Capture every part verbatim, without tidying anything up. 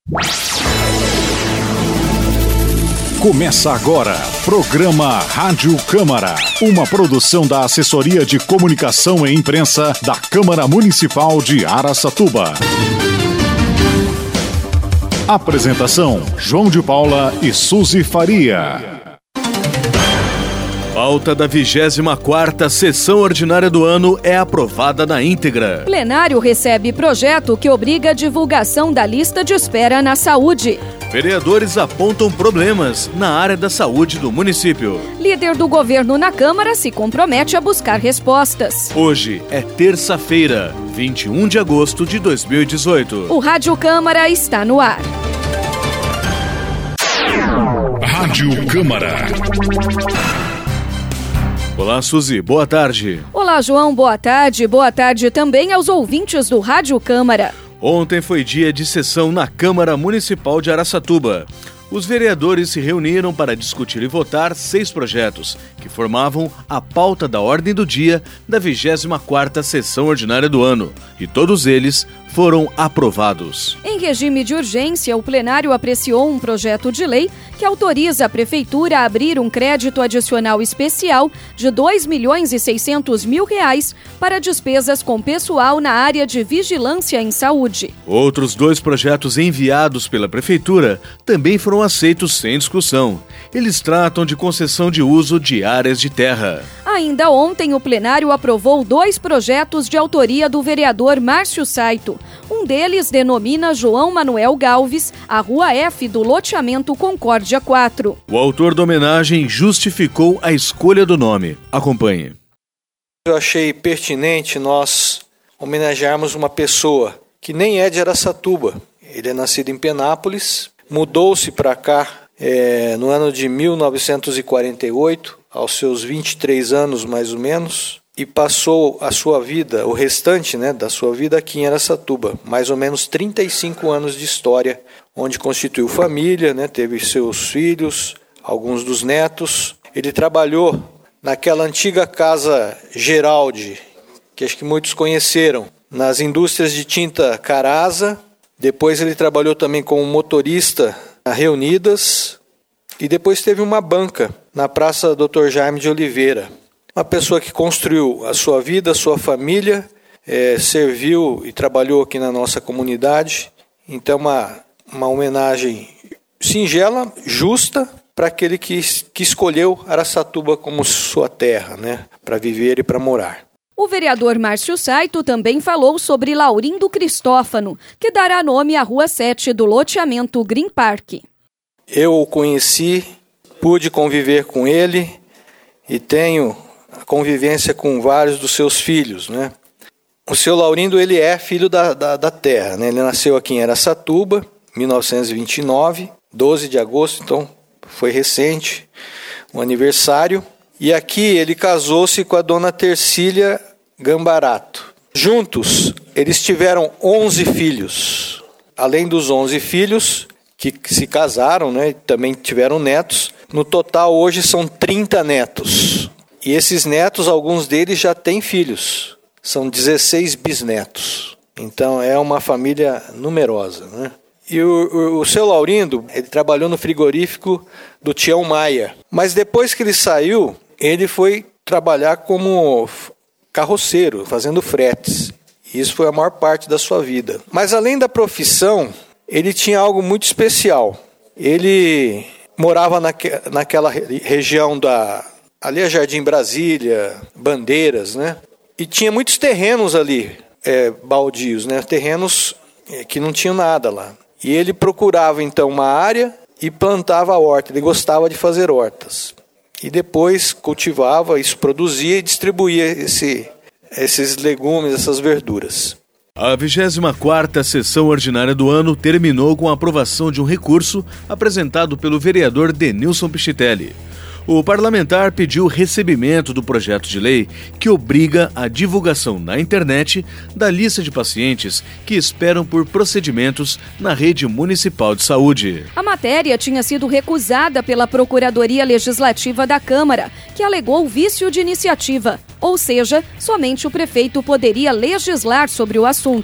Começa agora, programa Rádio Câmara, uma produção da Assessoria de Comunicação e Imprensa da Câmara Municipal de Araçatuba. Apresentação, João de Paula e Suzy Faria. Pauta da vigésima quarta sessão ordinária do ano é aprovada na íntegra. Plenário recebe projeto que obriga a divulgação da lista de espera na saúde. Vereadores apontam problemas na área da saúde do município. Líder do governo na Câmara se compromete a buscar respostas. Hoje é terça-feira, vinte e um de agosto de dois mil e dezoito. O Rádio Câmara está no ar. Rádio Câmara. Olá, Suzy, boa tarde. Olá, João, boa tarde. Boa tarde também aos ouvintes do Rádio Câmara. Ontem foi dia de sessão na Câmara Municipal de Araçatuba. Os vereadores se reuniram para discutir e votar seis projetos que formavam a pauta da ordem do dia da vigésima quarta sessão ordinária do ano, e todos eles foram aprovados. Em regime de urgência, o plenário apreciou um projeto de lei que autoriza a Prefeitura a abrir um crédito adicional especial de dois milhões e seiscentos mil reais para despesas com pessoal na área de vigilância em saúde. Outros dois projetos enviados pela Prefeitura também foram aceitos sem discussão. Eles tratam de concessão de uso de áreas de terra. Ainda ontem, o plenário aprovou dois projetos de autoria do vereador Márcio Saito. Um deles denomina João Manuel Galves a Rua F do loteamento Concórdia quatro. O autor da homenagem justificou a escolha do nome. Acompanhe. Eu achei pertinente nós homenagearmos uma pessoa que nem é de Araçatuba. Ele é nascido em Penápolis, mudou-se para cá é, no ano de mil novecentos e quarenta e oito, aos seus vinte e três anos mais ou menos, e passou a sua vida, o restante né, da sua vida aqui em Araçatuba, mais ou menos trinta e cinco anos de história, onde constituiu família, né, teve seus filhos, alguns dos netos. Ele trabalhou naquela antiga casa Geraldi, que acho que muitos conheceram, nas indústrias de tinta Caraza. Depois ele trabalhou também como motorista na Reunidas e depois teve uma banca na Praça doutor Jaime de Oliveira. Uma pessoa que construiu a sua vida, a sua família, é, serviu e trabalhou aqui na nossa comunidade. Então, uma, uma homenagem singela, justa, para aquele que, que escolheu Araçatuba como sua terra, né, para viver e para morar. O vereador Márcio Saito também falou sobre Laurindo Cristófano, que dará nome à Rua sete do loteamento Green Park. Eu o conheci, pude conviver com ele e tenho a convivência com vários dos seus filhos, né? O seu Laurindo, ele é filho da, da, da terra, né? Ele nasceu aqui em Araçatuba, em mil novecentos e vinte e nove, doze de agosto, então foi recente, o aniversário. E aqui ele casou-se com a dona Tercília Gambarato. Juntos, eles tiveram onze filhos. Além dos onze filhos que se casaram, né, também tiveram netos, no total hoje são trinta netos. E esses netos, alguns deles já têm filhos. São dezesseis bisnetos. Então é uma família numerosa, né? E o, o, o seu Laurindo, ele trabalhou no frigorífico do Tião Maia. Mas depois que ele saiu, ele foi trabalhar como carroceiro, fazendo fretes. Isso foi a maior parte da sua vida. Mas além da profissão, ele tinha algo muito especial. Ele morava naque, naquela região da... Ali é Jardim Brasília, Bandeiras, né? E tinha muitos terrenos ali, é, baldios, né? Terrenos que não tinham nada lá. E ele procurava então uma área e plantava a horta. Ele gostava de fazer hortas. E depois cultivava, isso produzia e distribuía esse, esses legumes, essas verduras. A vigésima quarta sessão ordinária do ano terminou com a aprovação de um recurso apresentado pelo vereador Denilson Pichitelli. O parlamentar pediu o recebimento do projeto de lei que obriga a divulgação na internet da lista de pacientes que esperam por procedimentos na rede municipal de saúde. A matéria tinha sido recusada pela Procuradoria Legislativa da Câmara, que alegou vício de iniciativa, ou seja, somente o prefeito poderia legislar sobre o assunto.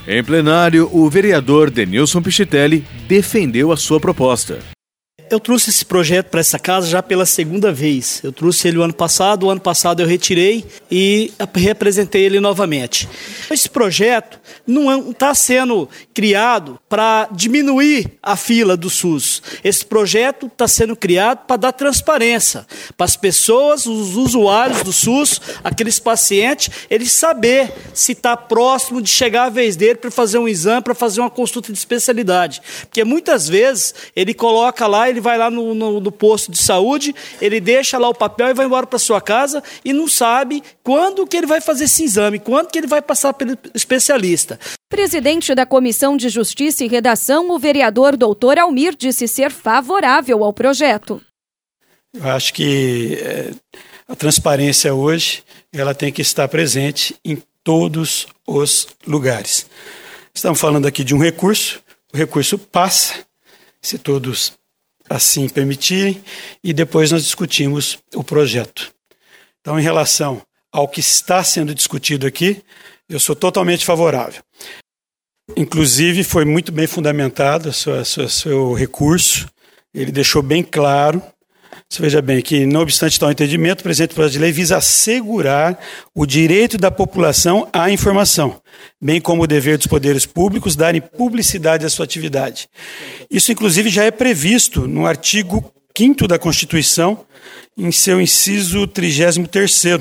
Em plenário, o vereador Denilson Pichitelli defendeu a sua proposta. Eu trouxe esse projeto para essa casa já pela segunda vez. Eu trouxe ele o ano passado, o ano passado eu retirei e representei ele novamente. Esse projeto não está sendo criado para diminuir a fila do SUS. Esse projeto está sendo criado para dar transparência para as pessoas, os usuários do SUS, aqueles pacientes, eles saber se está próximo de chegar a vez dele para fazer um exame, para fazer uma consulta de especialidade. Porque muitas vezes ele coloca lá, ele vai lá no, no, no posto de saúde, ele deixa lá o papel e vai embora para sua casa e não sabe quando que ele vai fazer esse exame, quando que ele vai passar pelo especialista. Presidente da Comissão de Justiça e Redação, o vereador doutor Almir disse ser favorável ao projeto. Eu acho que é, a transparência hoje ela tem que estar presente em todos os lugares. Estamos falando aqui de um recurso, o recurso passa, se todos assim permitirem, e depois nós discutimos o projeto. Então, em relação ao que está sendo discutido aqui, eu sou totalmente favorável. Inclusive, foi muito bem fundamentado o seu, seu, seu recurso, ele deixou bem claro, você veja bem que, não obstante tal entendimento, o presente projeto de lei visa assegurar o direito da população à informação, bem como o dever dos poderes públicos darem publicidade à sua atividade. Isso, inclusive, já é previsto no artigo quinto da Constituição, em seu inciso trigésimo terceiro.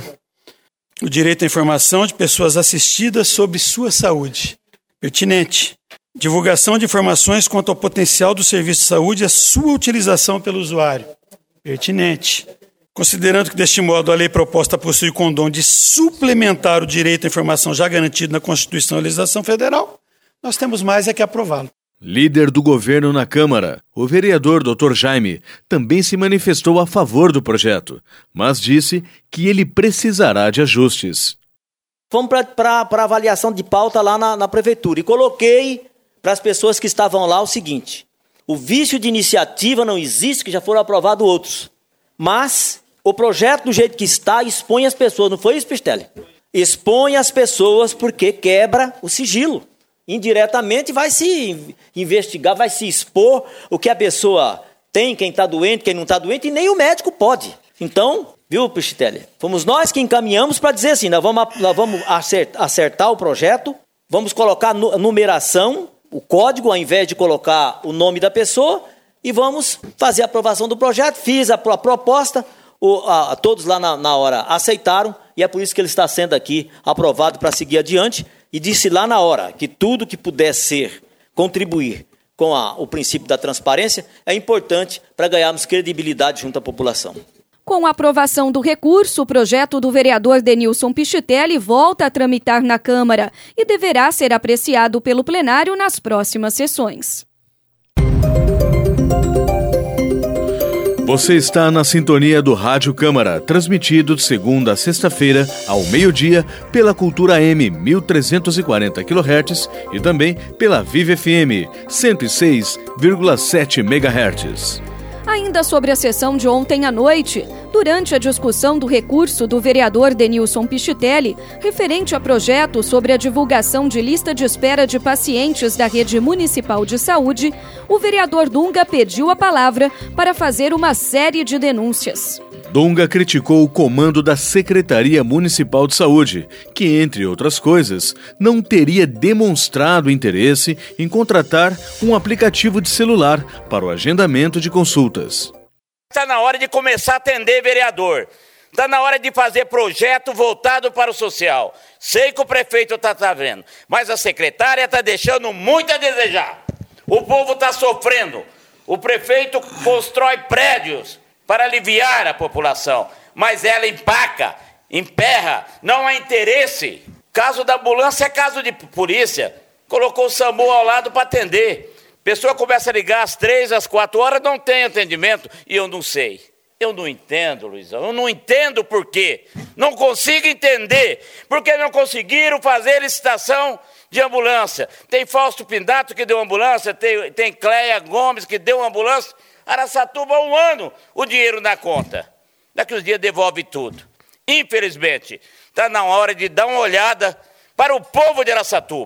O direito à informação de pessoas assistidas sobre sua saúde. Pertinente. Divulgação de informações quanto ao potencial do serviço de saúde e a sua utilização pelo usuário. Pertinente. Considerando que, deste modo, a lei proposta possui condom de suplementar o direito à informação já garantido na Constituição e legislação federal, nós temos mais é que aprová-lo. Líder do governo na Câmara, o vereador doutor Jaime também se manifestou a favor do projeto, mas disse que ele precisará de ajustes. Fomos para a avaliação de pauta lá na, na prefeitura e coloquei para as pessoas que estavam lá o seguinte: o vício de iniciativa não existe, que já foram aprovados outros, mas o projeto do jeito que está expõe as pessoas, não foi isso, Pichitelli? Expõe as pessoas porque quebra o sigilo. Indiretamente vai se investigar, vai se expor o que a pessoa tem, quem está doente, quem não está doente, e nem o médico pode. Então, viu, Pichitelli? Fomos nós que encaminhamos para dizer assim, nós vamos, nós vamos acertar, acertar o projeto, vamos colocar a numeração, o código, ao invés de colocar o nome da pessoa, e vamos fazer a aprovação do projeto. Fiz a, a proposta, o, a, todos lá na, na hora aceitaram, e é por isso que ele está sendo aqui aprovado para seguir adiante. E disse lá na hora que tudo que puder ser, contribuir com a, o princípio da transparência, é importante para ganharmos credibilidade junto à população. Com a aprovação do recurso, o projeto do vereador Denilson Pichitelli volta a tramitar na Câmara e deverá ser apreciado pelo plenário nas próximas sessões. Você está na sintonia do Rádio Câmara, transmitido de segunda a sexta-feira, ao meio-dia, pela Cultura M mil trezentos e quarenta quilohertz e também pela Vive F M cento e seis vírgula sete megahertz. Ainda sobre a sessão de ontem à noite, durante a discussão do recurso do vereador Denilson Pichitelli, referente a projeto sobre a divulgação de lista de espera de pacientes da Rede Municipal de Saúde, o vereador Dunga pediu a palavra para fazer uma série de denúncias. Dunga criticou o comando da Secretaria Municipal de Saúde, que, entre outras coisas, não teria demonstrado interesse em contratar um aplicativo de celular para o agendamento de consultas. Está na hora de começar a atender vereador. Está na hora de fazer projeto voltado para o social. Sei que o prefeito está tá vendo, mas a secretária está deixando muito a desejar. O povo está sofrendo. O prefeito constrói prédios para aliviar a população, mas ela empaca, emperra, não há interesse. Caso da ambulância é caso de polícia. Colocou o SAMU ao lado para atender. Pessoa começa a ligar às três, às quatro horas, não tem atendimento, e eu não sei. Eu não entendo, Luizão, eu não entendo por quê. Não consigo entender porque não conseguiram fazer licitação de ambulância. Tem Fausto Pindato que deu ambulância, tem, tem Cléia Gomes que deu ambulância. Araçatuba, um ano, o dinheiro na conta. Daqui uns dias devolve tudo. Infelizmente, está na hora de dar uma olhada para o povo de Araçatuba.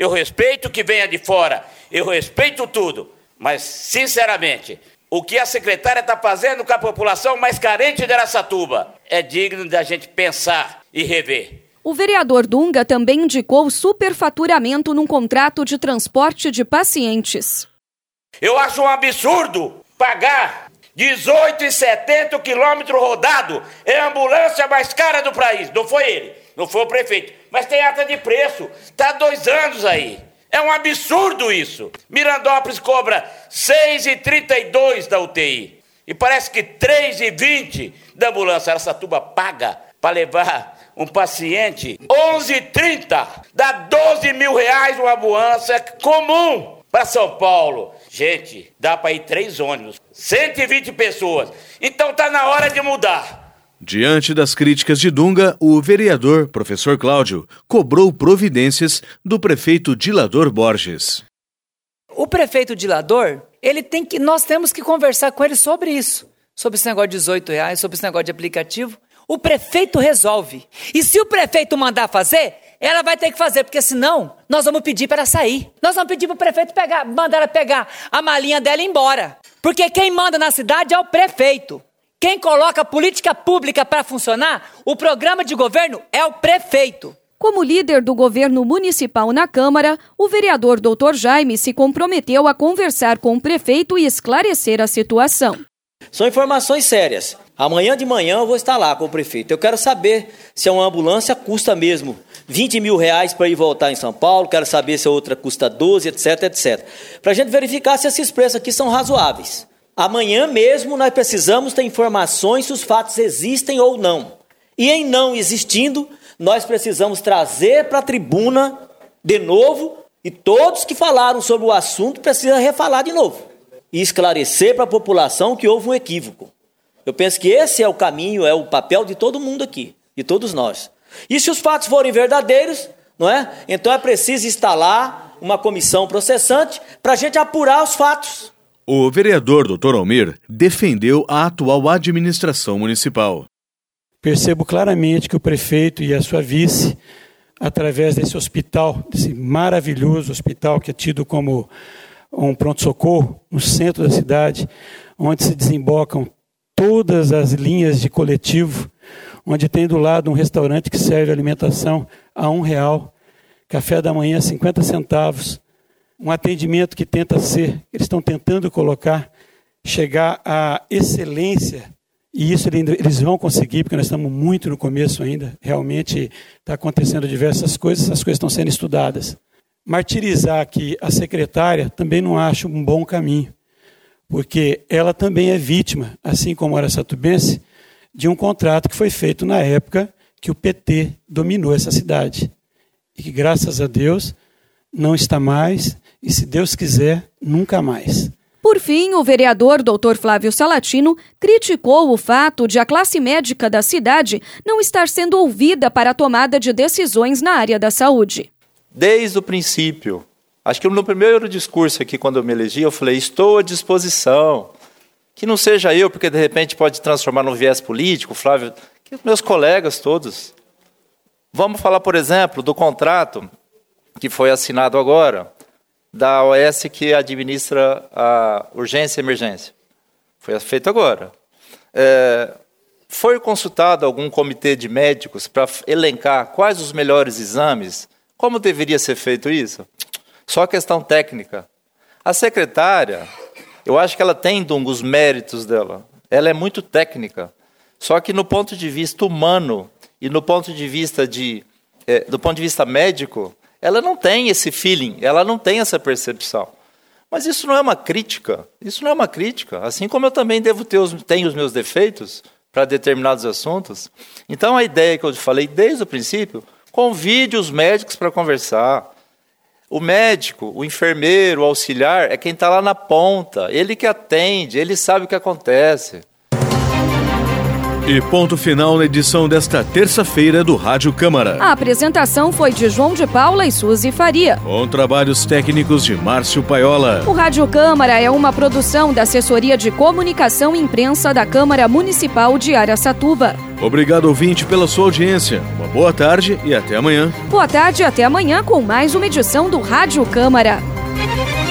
eu respeito que venha de fora, eu respeito tudo, mas, sinceramente, o que a secretária está fazendo com a população mais carente de Araçatuba é digno da gente pensar e rever. O vereador Dunga também indicou superfaturamento num contrato de transporte de pacientes. Eu acho um absurdo pagar dezoito reais e setenta centavos quilômetro rodado. É a ambulância mais cara do país. Não foi ele, não foi o prefeito. Mas tem ata de preço. Está há dois anos aí. É um absurdo isso. Mirandópolis cobra seis reais e trinta e dois centavos da U T I. E parece que três reais e vinte centavos da ambulância. Araçatuba paga para levar um paciente onze reais e trinta centavos. Dá doze mil reais uma ambulância comum para São Paulo. Gente, dá para ir três ônibus, cento e vinte pessoas. Então tá na hora de mudar. Diante das críticas de Dunga, o vereador, professor Cláudio, cobrou providências do prefeito Dilador Borges. O prefeito Dilador, ele tem que, nós temos que conversar com ele sobre isso. Sobre esse negócio de dezoito reais, sobre esse negócio de aplicativo. O prefeito resolve. E se o prefeito mandar fazer, ela vai ter que fazer, porque senão nós vamos pedir para ela sair. Nós vamos pedir para o prefeito pegar, mandar ela pegar a malinha dela e ir embora. Porque quem manda na cidade é o prefeito. Quem coloca a política pública para funcionar, o programa de governo é o prefeito. Como líder do governo municipal na Câmara, o vereador doutor Jaime se comprometeu a conversar com o prefeito e esclarecer a situação. São informações sérias. Amanhã de manhã eu vou estar lá com o prefeito. Eu quero saber se uma ambulância custa mesmo vinte mil reais para ir voltar em São Paulo. Quero saber se a outra custa doze, etc, etcétera. Para a gente verificar se esses preços aqui são razoáveis. Amanhã mesmo nós precisamos ter informações se os fatos existem ou não. E em não existindo, nós precisamos trazer para a tribuna de novo e todos que falaram sobre o assunto precisam refalar de novo. E esclarecer para a população que houve um equívoco. Eu penso que esse é o caminho, é o papel de todo mundo aqui, de todos nós. E se os fatos forem verdadeiros, não é? Então é preciso instalar uma comissão processante para a gente apurar os fatos. O vereador doutor Almir defendeu a atual administração municipal. Percebo claramente que o prefeito e a sua vice, através desse hospital, desse maravilhoso hospital que é tido como um pronto-socorro no centro da cidade, onde se desembocam todas as linhas de coletivo, onde tem do lado um restaurante que serve alimentação a um real, café da manhã cinquenta centavos, um atendimento que tenta ser, eles estão tentando colocar, chegar à excelência, e isso eles vão conseguir, porque nós estamos muito no começo ainda, realmente está acontecendo diversas coisas, essas coisas estão sendo estudadas. Martirizar aqui a secretária também não acho um bom caminho, porque ela também é vítima, assim como a araçatubense, de um contrato que foi feito na época que o P T dominou essa cidade. E que, graças a Deus, não está mais, e se Deus quiser, nunca mais. Por fim, o vereador doutor Flávio Salatino criticou o fato de a classe médica da cidade não estar sendo ouvida para a tomada de decisões na área da saúde. Desde o princípio, acho que no primeiro discurso aqui, quando eu me elegi, eu falei, estou à disposição. Que não seja eu, porque de repente pode transformar num viés político, Flávio, que meus colegas todos. Vamos falar, por exemplo, do contrato que foi assinado agora, da O S que administra a urgência e emergência. Foi feito agora. É, foi consultado algum comitê de médicos para elencar quais os melhores exames? Como deveria ser feito isso? Só questão técnica. A secretária, eu acho que ela tem, Dunga, os méritos dela. Ela é muito técnica. Só que no ponto de vista humano e no ponto de vista de, é, do ponto de vista médico, ela não tem esse feeling, ela não tem essa percepção. Mas isso não é uma crítica, isso não é uma crítica. Assim como eu também devo ter os, tenho os meus defeitos para determinados assuntos. Então a ideia que eu falei desde o princípio, convide os médicos para conversar. O médico, o enfermeiro, o auxiliar, é quem está lá na ponta. Ele que atende, ele sabe o que acontece. E ponto final na edição desta terça-feira do Rádio Câmara. A apresentação foi de João de Paula e Suzy Faria, com trabalhos técnicos de Márcio Paiola. O Rádio Câmara é uma produção da Assessoria de Comunicação e Imprensa da Câmara Municipal de Araçatuba. Obrigado, ouvinte, pela sua audiência. Uma boa tarde e até amanhã. Boa tarde e até amanhã com mais uma edição do Rádio Câmara.